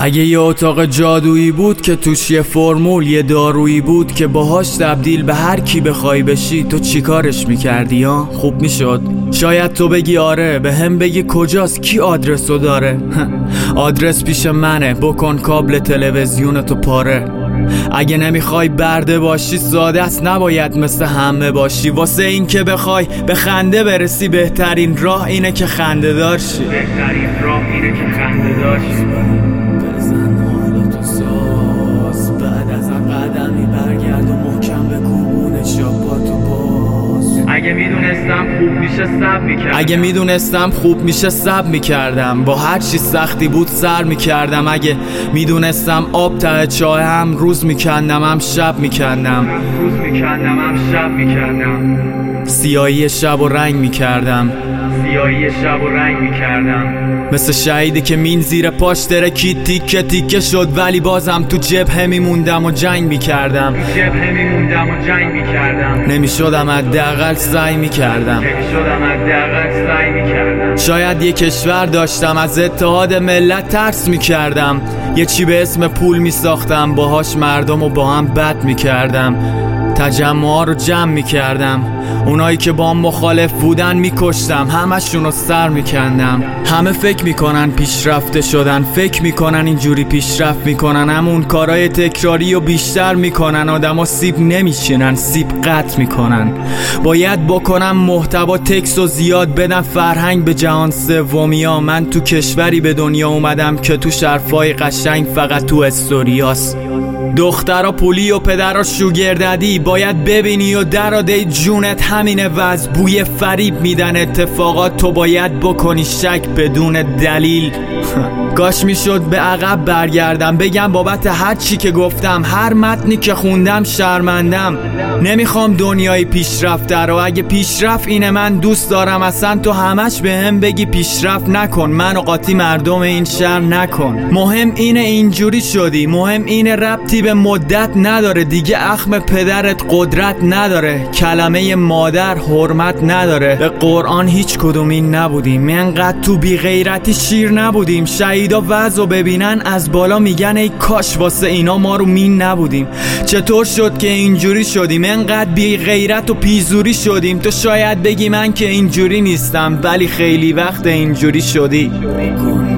اگه یه اتاق جادویی بود که توش یه فرمول یه دارویی بود که باهاش تبدیل به هر کی بخوای بشی، تو چی کارش میکردی ها؟ خوب میشد؟ شاید تو بگی آره، به هم بگی کجاست، کی آدرسو داره؟ آدرس پیش منه، بکن کابل تلویزیونتو پاره. اگه نمیخوای برده باشی ساده است، نباید مثل همه باشی. واسه این که بخوای به خنده برسی بهترین راه اینه که خنده دار شی. بهترین راه اینه که خنده دار شی. بزن حالاتو ساز، بعد از هم قدمی برگرد و محکم به کوبونش یا پاتو باز. اگه میدونستم خوب میشه سب میکردم، با هر چی سختی بود سر میکردم. اگه میدونستم آب ته چاه هم روز میکندم هم شب میکندم. سیاهی شب و رنگ میکردم. مثل شهیدی که مین زیر پاش ترکید تیکه تیکه شد، ولی بازم تو جبهه میموندم و جنگ میکردم. نمیشدم حداقل سعی میکردم. شاید یه کشور داشتم، از اتحاد ملت ترس میکردم. یه چی به اسم پول میساختم، باهاش مردم و با هم بد میکردم. تجمع‌ها رو جمع میکردم، اونایی که با مخالف بودن میکشتم، همشون رو سر میکندم. همه فکر میکنن پیشرفته شدن، فکر میکنن اینجوری پیشرفت میکنن، همون کارهای تکراری و بیشتر میکنن. آدم ها سیب نمیشینن، سیب قطع میکنن. باید بکنم محتوا تکس و زیاد بدم فرهنگ به جهان سومیا. من تو کشوری به دنیا اومدم که تو شرفای قشنگ فقط تو استوریاست. دخترها پولی و پدرها شوگرددی، باید ببینی و درآده جونت همینه وضع. بوی فریب میدن اتفاقات، تو باید بکنی شک بدون دلیل. کاش میشد به عقب برگردم، بگم بابت هر چی که گفتم، هر متنی که خوندم شرمندم. نمیخوام دنیای پیشرفته رو، اگه پیشرفت اینه من دوست دارم. اصلا تو همش به هم بگی پیشرفت نکن، من و قاطی مردم این شهر نکن. مهم اینه اینجوری شدی، مهم اینه ربطی به مدت نداره دیگه. اخم پدرت قدرت نداره، کلمه مادر حرمت نداره. به قرآن هیچ کدوم این نبودیم، انقدر تو بی غیرتی شیر نبودیم. شهیدا وضعو ببینن از بالا میگن ای کاش واسه اینا ما رو مین نبودیم. چطور شد که اینجوری شدیم؟ انقدر بی غیرت و پیزوری شدیم. تو شاید بگی من که اینجوری نیستم، ولی خیلی وقت اینجوری شدی.